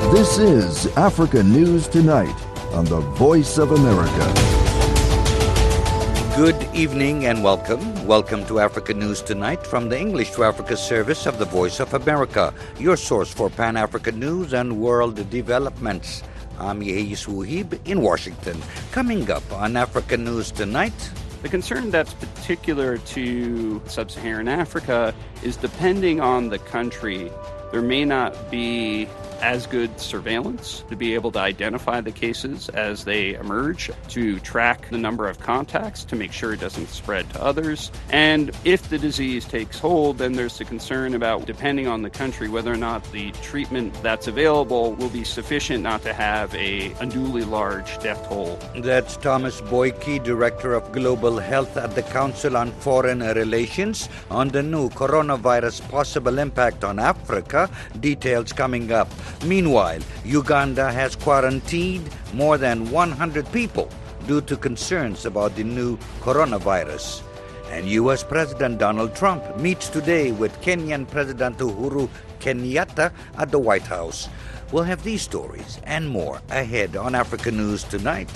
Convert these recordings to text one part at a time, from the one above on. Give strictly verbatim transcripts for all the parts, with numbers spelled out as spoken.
This is Africa News Tonight on the Voice of America. Good evening and welcome. Welcome to Africa News Tonight from the English to Africa service of the Voice of America, your source for Pan-African news and world developments. I'm Yehis Wuhib in Washington. Coming up on Africa News Tonight, the concern that's particular to sub-Saharan Africa is depending on the country, there may not be as good surveillance to be able to identify the cases as they emerge, to track the number of contacts to make sure it doesn't spread to others. And if the disease takes hold, then there's the concern about, depending on the country, whether or not the treatment that's available will be sufficient not to have a unduly large death toll. That's Thomas Boyke, Director of Global Health at the Council on Foreign Relations, on the new coronavirus possible impact on Africa. Details coming up. Meanwhile, Uganda has quarantined more than one hundred people due to concerns about the new coronavirus. And U S President Donald Trump meets today with Kenyan President Uhuru Kenyatta at the White House. We'll have these stories and more ahead on Africa News Tonight.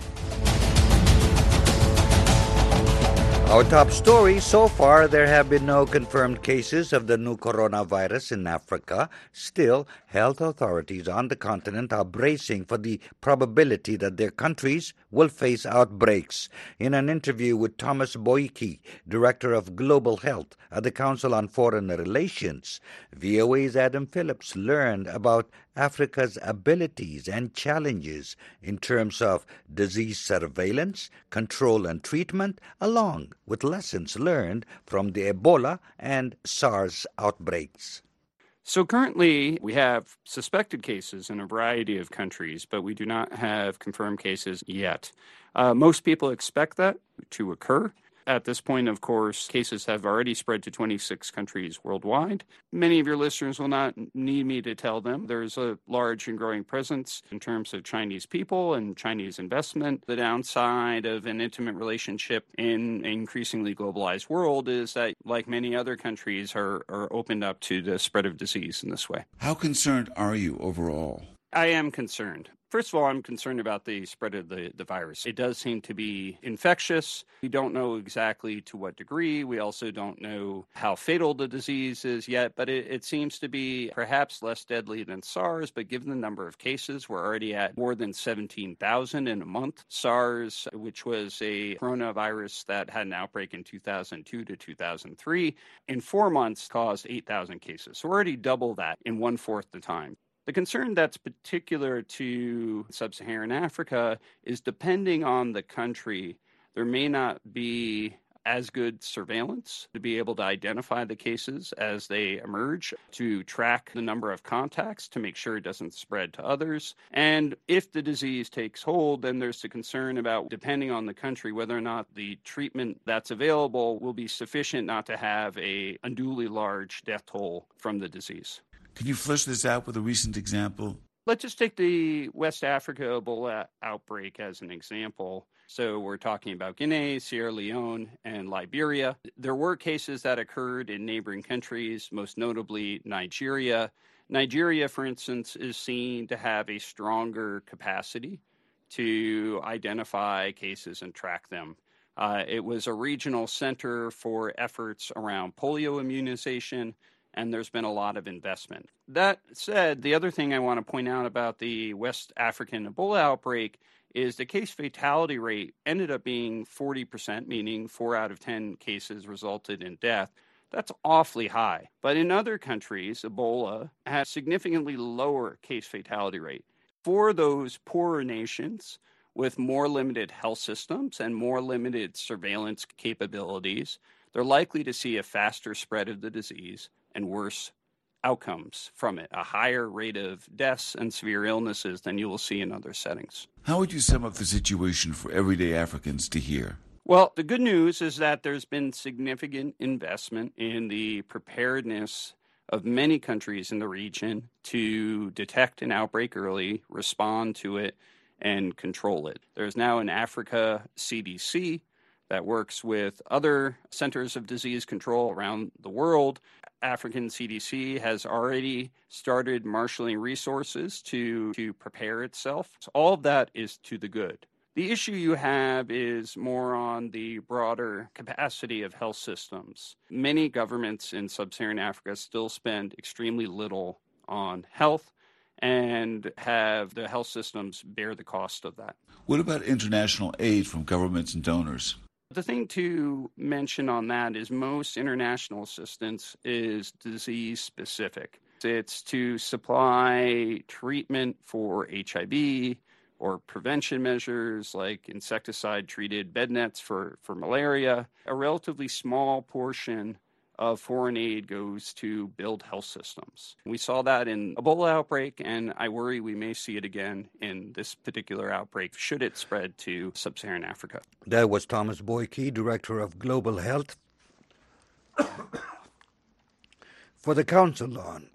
Our top story, so far there have been no confirmed cases of the new coronavirus in Africa. Still, health authorities on the continent are bracing for the probability that their countries will face outbreaks. In an interview with Thomas Boyke, Director of Global Health at the Council on Foreign Relations, V O A's Adam Phillips learned about Africa's abilities and challenges in terms of disease surveillance, control and treatment, along with lessons learned from the Ebola and SARS outbreaks. So currently, we have suspected cases in a variety of countries, but we do not have confirmed cases yet. Uh, most people expect that to occur. At this point, of course, cases have already spread to twenty-six countries worldwide. Many of your listeners will not need me to tell them there's a large and growing presence in terms of Chinese people and Chinese investment. The downside of an intimate relationship in an increasingly globalized world is that, like many other countries, are, are opened up to the spread of disease in this way. How concerned are you overall? I am concerned. First of all, I'm concerned about the spread of the, the virus. It does seem to be infectious. We don't know exactly to what degree. We also don't know how fatal the disease is yet, but it, it seems to be perhaps less deadly than SARS. But given the number of cases, we're already at more than seventeen thousand in a month. SARS, which was a coronavirus that had an outbreak in two thousand two to two thousand three, in four months caused eight thousand cases. So we're already double that in one-fourth the time. The concern that's particular to sub-Saharan Africa is, depending on the country, there may not be as good surveillance to be able to identify the cases as they emerge, to track the number of contacts to make sure it doesn't spread to others. And if the disease takes hold, then there's the concern about, depending on the country, whether or not the treatment that's available will be sufficient not to have a unduly large death toll from the disease. Can you flesh this out with a recent example? Let's just take the West Africa Ebola outbreak as an example. So we're talking about Guinea, Sierra Leone, and Liberia. There were cases that occurred in neighboring countries, most notably Nigeria. Nigeria, for instance, is seen to have a stronger capacity to identify cases and track them. Uh, it was a regional center for efforts around polio immunization, and there's been a lot of investment. That said, the other thing I want to point out about the West African Ebola outbreak is the case fatality rate ended up being forty percent, meaning four out of ten cases resulted in death. That's awfully high. But in other countries, Ebola has significantly lower case fatality rate. For those poorer nations with more limited health systems and more limited surveillance capabilities, they're likely to see a faster spread of the disease and worse outcomes from it, a higher rate of deaths and severe illnesses than you will see in other settings. How would you sum up the situation for everyday Africans to hear? Well, the good news is that there's been significant investment in the preparedness of many countries in the region to detect an outbreak early, respond to it, and control it. There's now an Africa C D C that works with other centers of disease control around the world African C D C has already started marshaling resources to, to prepare itself. So all of that is to the good. The issue you have is more on the broader capacity of health systems. Many governments in sub-Saharan Africa still spend extremely little on health and have the health systems bear the cost of that. What about international aid from governments and donors? The thing to mention on that is most international assistance is disease specific. It's to supply treatment for H I V or prevention measures like insecticide-treated bed nets for, for malaria. A relatively small portion of foreign aid goes to build health systems. We saw that in Ebola outbreak, and I worry we may see it again in this particular outbreak should it spread to sub-Saharan Africa. That was Thomas Boyke, Director of Global Health for the Council on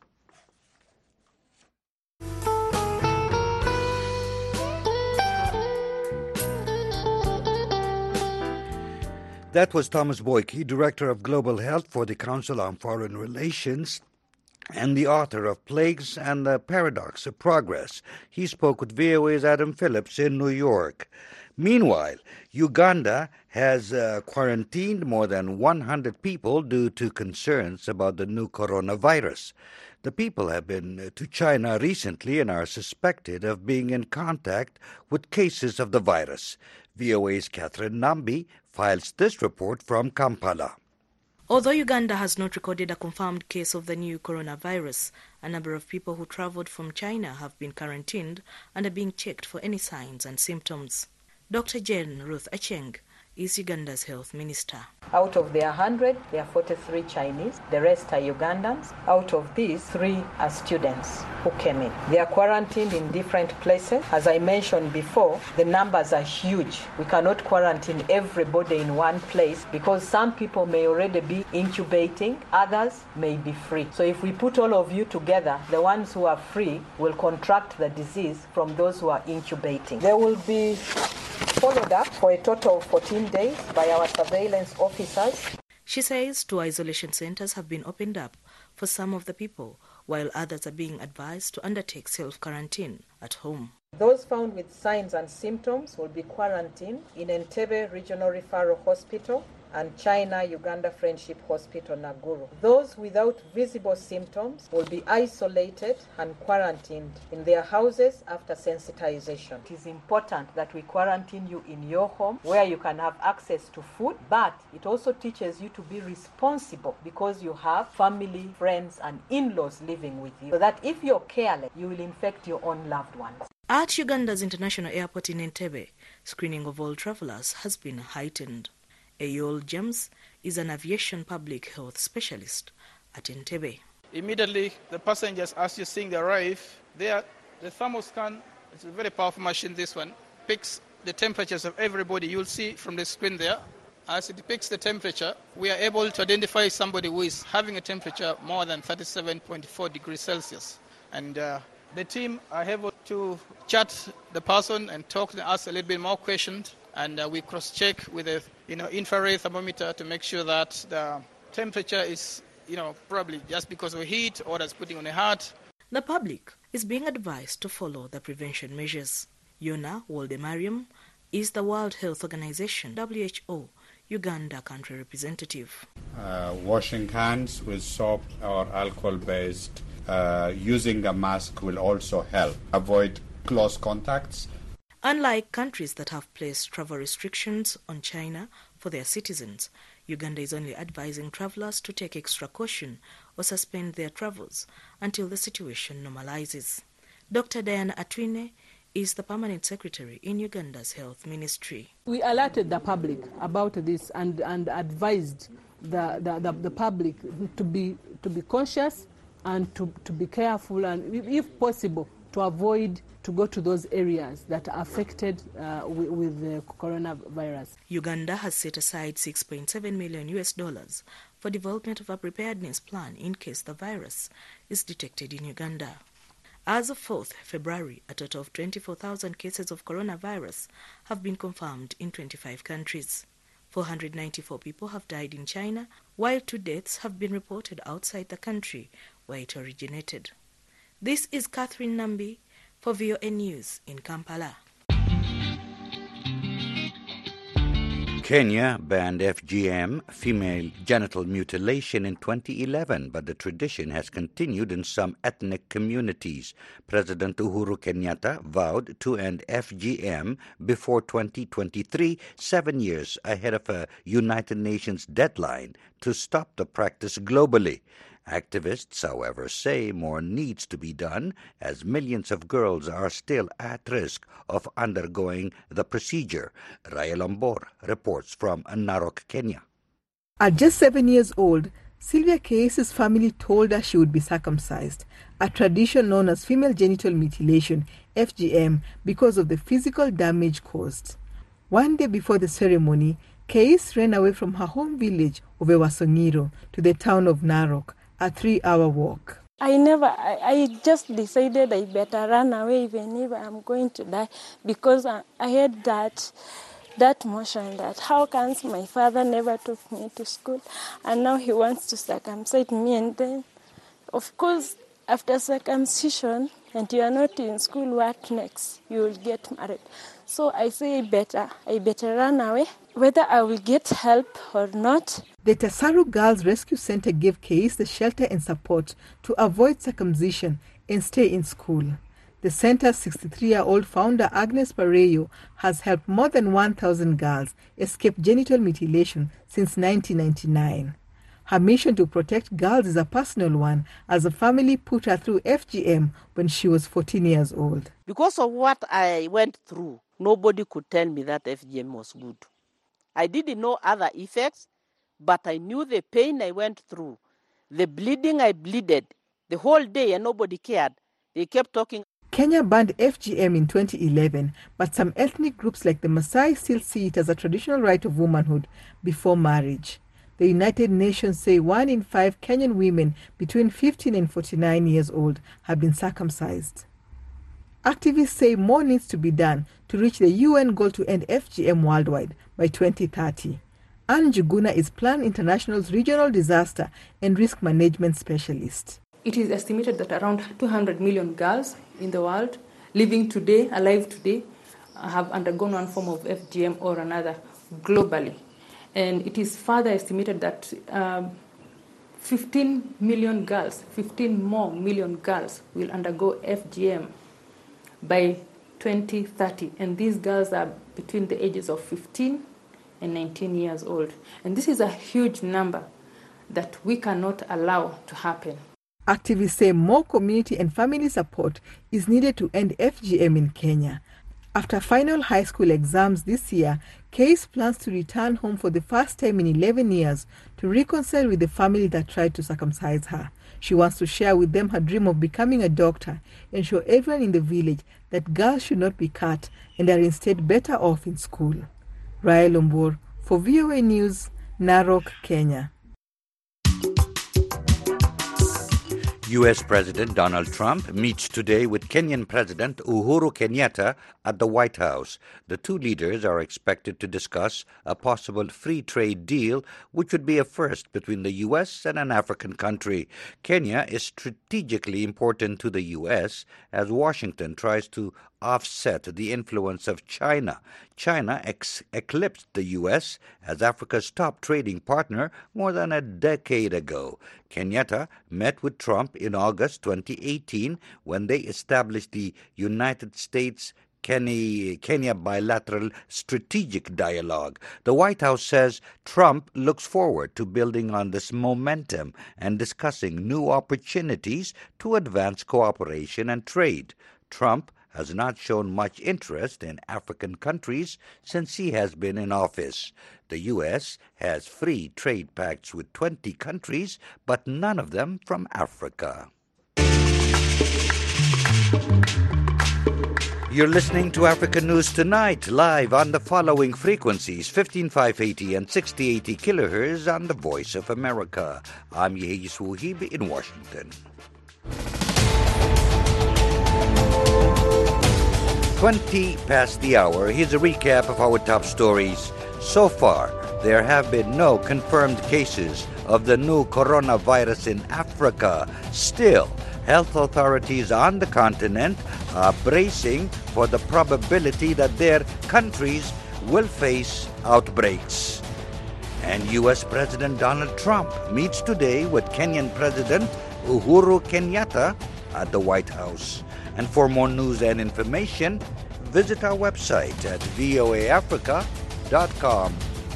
That was Thomas Boyke, Director of Global Health for the Council on Foreign Relations and the author of Plagues and the Paradox of Progress. He spoke with V O A's Adam Phillips in New York. Meanwhile, Uganda has uh, quarantined more than one hundred people due to concerns about the new coronavirus. The people have been to China recently and are suspected of being in contact with cases of the virus. V O A's Catherine Nambi files this report from Kampala. Although Uganda has not recorded a confirmed case of the new coronavirus, a number of people who travelled from China have been quarantined and are being checked for any signs and symptoms. Doctor Jane Ruth Acheng is Uganda's health minister. Out of the one hundred, there are forty-three Chinese. The rest are Ugandans. Out of these, three are students who came in. They are quarantined in different places. As I mentioned before, the numbers are huge. We cannot quarantine everybody in one place because some people may already be incubating, others may be free. So if we put all of you together, the ones who are free will contract the disease from those who are incubating. They will be followed up for a total of fourteen days by our surveillance officers. She says two isolation centers have been opened up for some of the people, while others are being advised to undertake self-quarantine at home. Those found with signs and symptoms will be quarantined in Entebbe Regional Referral Hospital and China-Uganda Friendship Hospital, Naguru. Those without visible symptoms will be isolated and quarantined in their houses after sensitization. It is important that we quarantine you in your home where you can have access to food, but it also teaches you to be responsible because you have family, friends, and in-laws living with you, so that if you're careless, you will infect your own loved ones. At Uganda's International Airport in Entebbe, screening of all travellers has been heightened. Ayol James is an aviation public health specialist at Entebbe. Immediately, the passengers, as you're seeing, they arrive, there, the thermoscan, it's a very powerful machine, this one, picks the temperatures of everybody. You'll see from the screen there, as it picks the temperature, we are able to identify somebody who is having a temperature more than thirty-seven point four degrees Celsius. And uh, the team are able to chat the person and talk to us a little bit more questions. And uh, we cross-check with a you know, infrared thermometer to make sure that the temperature is, you know, probably just because of heat or that's putting on the heart. The public is being advised to follow the prevention measures. Yona Woldemariam is the World Health Organization, W H O, Uganda country representative. Uh, washing hands with soap or alcohol-based, uh, using a mask will also help. Avoid close contacts. Unlike countries that have placed travel restrictions on China for their citizens, Uganda is only advising travellers to take extra caution or suspend their travels until the situation normalizes. Doctor Diana Atwine is the permanent secretary in Uganda's health ministry. We alerted the public about this and, and advised the, the, the, the public to be, to be conscious and to, to be careful and, if possible, to avoid to go to those areas that are affected uh, with, with the coronavirus. Uganda has set aside six point seven million U S dollars for development of a preparedness plan in case the virus is detected in Uganda. As of fourth February, a total of twenty-four thousand cases of coronavirus have been confirmed in twenty-five countries. four hundred ninety-four people have died in China, while two deaths have been reported outside the country where it originated. This is Catherine Nambi for V O A News in Kampala. Kenya banned F G M, female genital mutilation, in twenty eleven, but the tradition has continued in some ethnic communities. President Uhuru Kenyatta vowed to end F G M before twenty twenty-three, seven years ahead of a United Nations deadline to stop the practice globally. Activists, however, say more needs to be done as millions of girls are still at risk of undergoing the procedure. Rael Ombor reports from Narok, Kenya. At just seven years old, Sylvia Keis's family told her she would be circumcised, a tradition known as female genital mutilation, F G M, because of the physical damage caused. One day before the ceremony, Keis ran away from her home village of Ewasongiro to the town of Narok, a three-hour walk. I never, I, I just decided I better run away even if I'm going to die, because I, I had that that motion that how comes my father never took me to school and now he wants to circumcise me, and then of course after circumcision and you are not in school, what next? You will get married. So I say better, I better run away, whether I will get help or not. The Tasaru Girls Rescue Center gave Keis the shelter and support to avoid circumcision and stay in school. The center's sixty-three-year-old founder Agnes Pareyo has helped more than one thousand girls escape genital mutilation since nineteen ninety-nine. Her mission to protect girls is a personal one, as the family put her through F G M when she was fourteen years old. Because of what I went through, nobody could tell me that F G M was good. I didn't know other effects, but I knew the pain I went through, the bleeding I bleeded, the whole day, and nobody cared. They kept talking. Kenya banned F G M in twenty eleven, but some ethnic groups like the Maasai still see it as a traditional right of womanhood before marriage. The United Nations say one in five Kenyan women between fifteen and forty-nine years old have been circumcised. Activists say more needs to be done to reach the U N goal to end F G M worldwide by twenty thirty. Anne Juguna is Plan International's regional disaster and risk management specialist. It is estimated that around two hundred million girls in the world living today, alive today, have undergone one form of F G M or another globally. And it is further estimated that um, fifteen million girls, fifteen more million girls will undergo F G M by twenty thirty. And these girls are between the ages of fifteen and nineteen years old. And this is a huge number that we cannot allow to happen. Activists say more community and family support is needed to end F G M in Kenya. After final high school exams this year, Keis plans to return home for the first time in eleven years to reconcile with the family that tried to circumcise her. She wants to share with them her dream of becoming a doctor and show everyone in the village that girls should not be cut and are instead better off in school. Rael Ombor for V O A News, Narok, Kenya. U S President Donald Trump meets today with Kenyan President Uhuru Kenyatta at the White House. The two leaders are expected to discuss a possible free trade deal, which would be a first between the U S and an African country. Kenya is strategically important to the U S as Washington tries to offset the influence of China. China ex- eclipsed the U S as Africa's top trading partner more than a decade ago. Kenyatta met with Trump in August twenty eighteen when they established the United States Kenya Bilateral Strategic Dialogue. The White House says Trump looks forward to building on this momentum and discussing new opportunities to advance cooperation and trade. Trump has not shown much interest in African countries since he has been in office. The U S has free trade pacts with twenty countries, but none of them from Africa. You're listening to Africa News Tonight, live on the following frequencies, fifteen five eighty and sixty eighty kilohertz on the Voice of America. I'm Yehis Wuhib in Washington. twenty past the hour, here's a recap of our top stories. So far, there have been no confirmed cases of the new coronavirus in Africa. Still, health authorities on the continent are bracing for the probability that their countries will face outbreaks. And U S President Donald Trump meets today with Kenyan President Uhuru Kenyatta at the White House. And for more news and information, visit our website at voa africa dot com.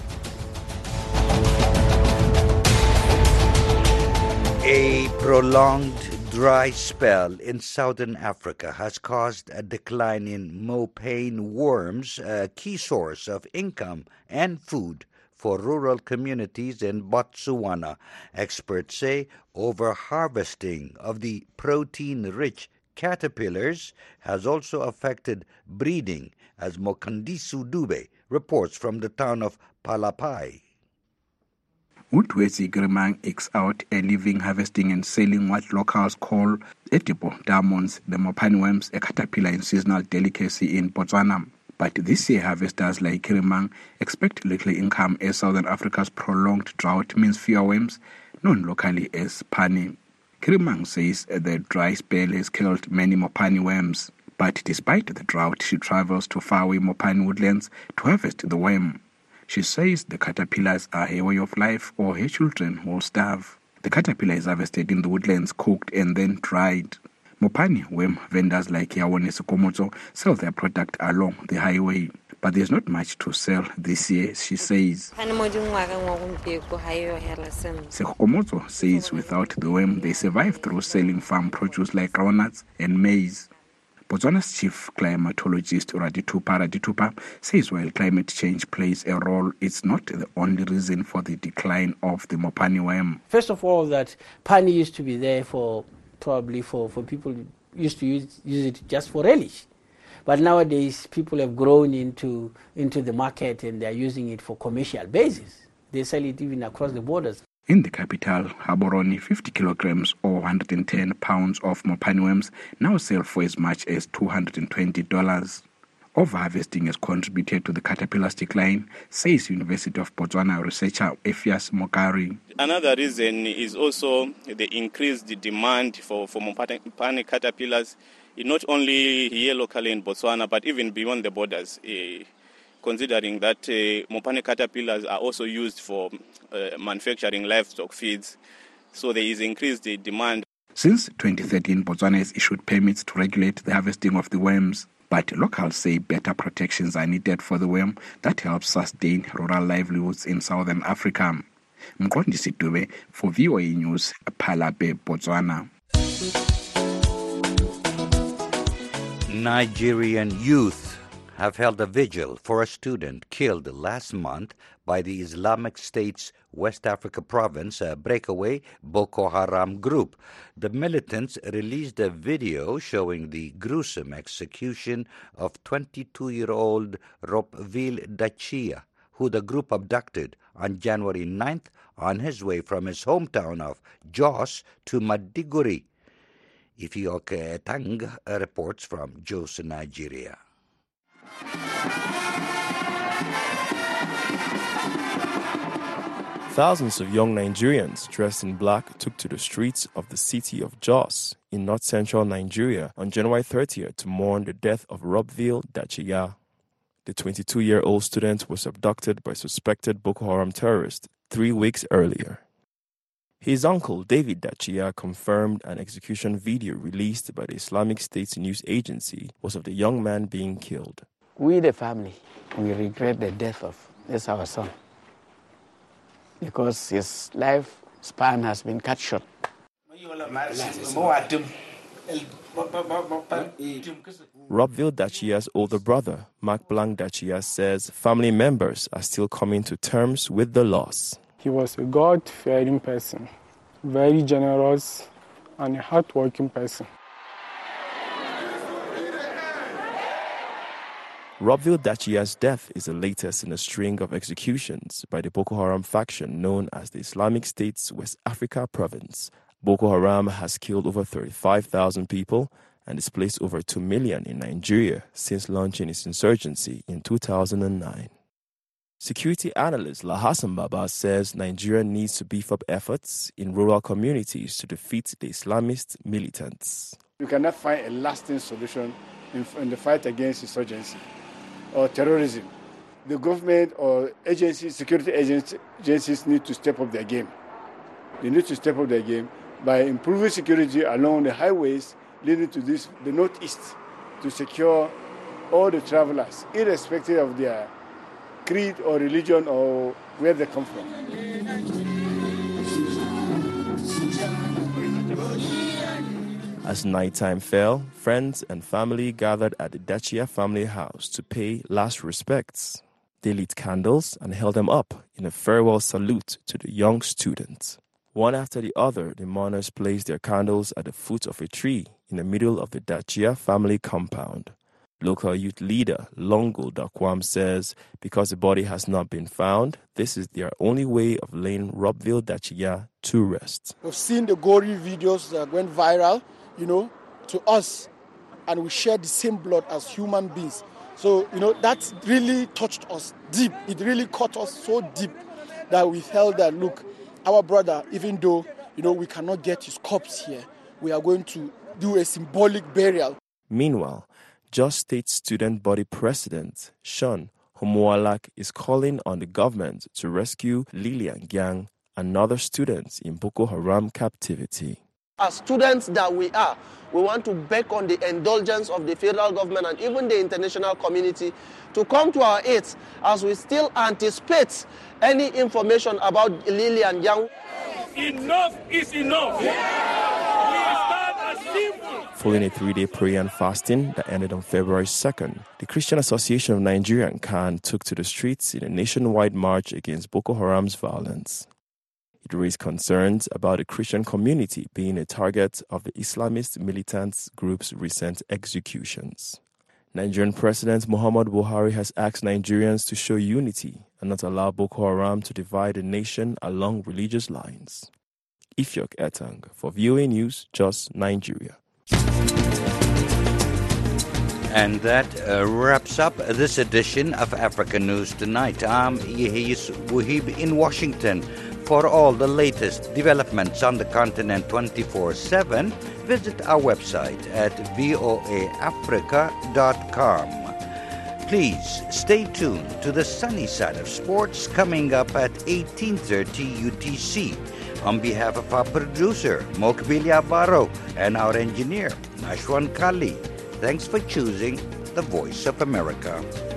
A prolonged dry spell in southern Africa has caused a decline in mopane worms, a key source of income and food for rural communities in Botswana. Experts say over-harvesting of the protein-rich caterpillars has also affected breeding, as Mokandisu Dube reports from the town of Palapai. Utwesi Grimang ekes out a living harvesting and selling what locals call edible diamonds, the mopane worms, a caterpillar and seasonal delicacy in Botswana. But this year, harvesters like Grimang expect little income as Southern Africa's prolonged drought means fewer worms, known locally as pani. Grimang says the dry spell has killed many mopane worms, but despite the drought, she travels to faraway mopane woodlands to harvest the worm. She says the caterpillars are a way of life or her children will starve. The caterpillar is harvested in the woodlands, cooked and then dried. Mopane worm vendors like Yawone Sekomotso sell their product along the highway. But there's not much to sell this year, she says. Sekomotso says without the worm, they survive through selling farm produce like groundnuts and maize. Botswana's chief climatologist Raditupa Raditupa says while climate change plays a role, it's not the only reason for the decline of the mopane worm. First of all, that pani used to be there for probably for, for people used to use, use it just for relish. But nowadays people have grown into into the market and they're using it for commercial basis. They sell it even across the borders. In the capital, Gaborone, fifty kilograms or one hundred ten pounds of mopane worms now sell for as much as two hundred twenty dollars. Overharvesting has contributed to the caterpillar's decline, says University of Botswana researcher Ephias Mokari. Another reason is also the increased demand for, for mopane caterpillars, not only here locally in Botswana, but even beyond the borders, uh, considering that uh, mopane caterpillars are also used for uh, manufacturing livestock feeds. So there is increased demand. Since twenty thirteen, Botswana has issued permits to regulate the harvesting of the worms. But locals say better protections are needed for the worm that helps sustain rural livelihoods in southern Africa. Mqondisi Dube for V O A News, Palape, Botswana. Nigerian youth have held a vigil for a student killed last month by the Islamic State's West Africa province uh, breakaway Boko Haram group. The militants released a video showing the gruesome execution of twenty-two-year-old Ropville Dachia, who the group abducted on January ninth on his way from his hometown of Jos to Maiduguri. Ifeoke Tang reports from Jos, Nigeria. Thousands of young Nigerians dressed in black took to the streets of the city of Jos in north-central Nigeria on January thirtieth to mourn the death of Ropville Dachia. The twenty-two-year-old student was abducted by suspected Boko Haram terrorists three weeks earlier. His uncle, David Dachia, confirmed an execution video released by the Islamic State's news agency was of the young man being killed. We, the family, we regret the death of this our son, because his life span has been cut short. Ropville Dachia's older brother, Mark Blanc Dachia, says family members are still coming to terms with the loss. He was a God-fearing person, very generous and a hard-working person. Ropville Dachia's death is the latest in a string of executions by the Boko Haram faction known as the Islamic State's West Africa province. Boko Haram has killed over thirty-five thousand people and displaced over two million in Nigeria since launching its insurgency in two thousand nine. Security analyst Lahassan Baba says Nigeria needs to beef up efforts in rural communities to defeat the Islamist militants. You cannot find a lasting solution in, in the fight against insurgency or terrorism. The government or agencies, security agencies need to step up their game. They need to step up their game by improving security along the highways leading to this, the northeast, to secure all the travelers, irrespective of their creed or religion or where they come from. As nighttime fell, friends and family gathered at the Dachia family house to pay last respects. They lit candles and held them up in a farewell salute to the young students. One after the other, the mourners placed their candles at the foot of a tree in the middle of the Dachia family compound. Local youth leader Longo Dakwam says because the body has not been found, this is their only way of laying Robville Dachia to rest. We've seen the gory videos that went viral, you know, to us, and we share the same blood as human beings. So, you know, that really touched us deep. It really caught us so deep that we felt that, look, our brother, even though, you know, we cannot get his corpse here, we are going to do a symbolic burial. Meanwhile, Jos State Student Body President Sean Homoalak is calling on the government to rescue Lilian Gyang and other students in Boko Haram captivity. As students that we are, we want to beg on the indulgence of the federal government and even the international community to come to our aid as we still anticipate any information about Lilian Gyang. Enough is enough. Yeah. We start as simple. Following a three-day prayer and fasting that ended on February second, the Christian Association of Nigeria and C A N took to the streets in a nationwide march against Boko Haram's violence. It raised concerns about the Christian community being a target of the Islamist militant group's recent executions. Nigerian President Muhammad Buhari has asked Nigerians to show unity and not allow Boko Haram to divide the nation along religious lines. Ifyok Etang for V O A News, Jos, Nigeria. And that uh, wraps up this edition of African News Tonight. I'm Yehis Wuhib in Washington. For all the latest developments on the continent twenty-four seven, visit our website at voa africa dot com. Please stay tuned to the sunny side of sports coming up at eighteen thirty U T C. On behalf of our producer, Mokbilia Barro, and our engineer, Nashwan Kali, thanks for choosing the Voice of America.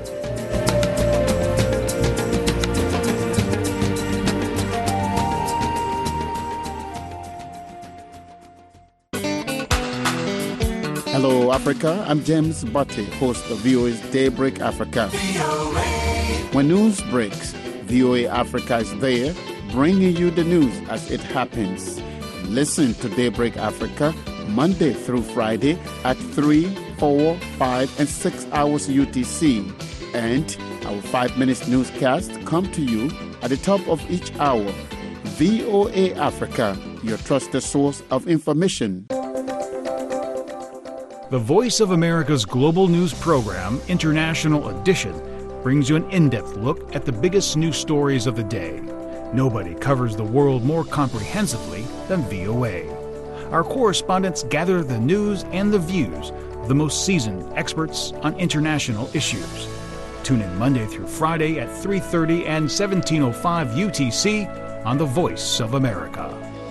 Hello, Africa. I'm James Butte, host of V O A's Daybreak Africa. When news breaks, V O A Africa is there, bringing you the news as it happens. Listen to Daybreak Africa Monday through Friday at three, four, five, and six hours U T C. And our five minutes newscast come to you at the top of each hour. V O A Africa, your trusted source of information. The Voice of America's global news program, International Edition, brings you an in-depth look at the biggest news stories of the day. Nobody covers the world more comprehensively than V O A. Our correspondents gather the news and the views of the most seasoned experts on international issues. Tune in Monday through Friday at three thirty and seventeen oh five U T C on The Voice of America.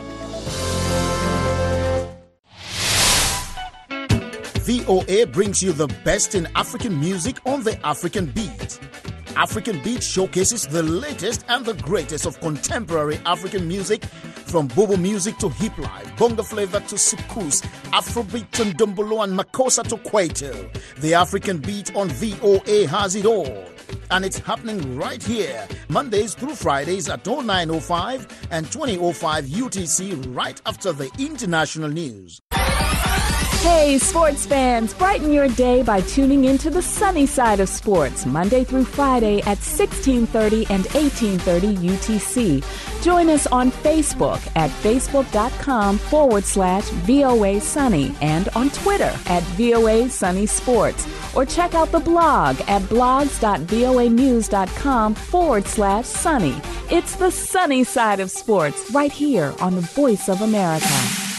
V O A brings you the best in African music on the African Beat. African Beat showcases the latest and the greatest of contemporary African music, from bobo music to hip life, bongo flavor to soukous, Afrobeat to ndombolo and makossa to kwaito. The African Beat on V O A has it all. And it's happening right here, Mondays through Fridays at oh nine oh five and twenty oh five U T C, right after the international news. Hey, sports fans, brighten your day by tuning into the sunny side of sports, Monday through Friday at sixteen thirty and eighteen thirty U T C. Join us on Facebook at facebook.com forward slash VOA Sunny and on Twitter at VOA Sunny Sports. Or check out the blog at blogs.voanews.com forward slash sunny. It's the sunny side of sports right here on the Voice of America.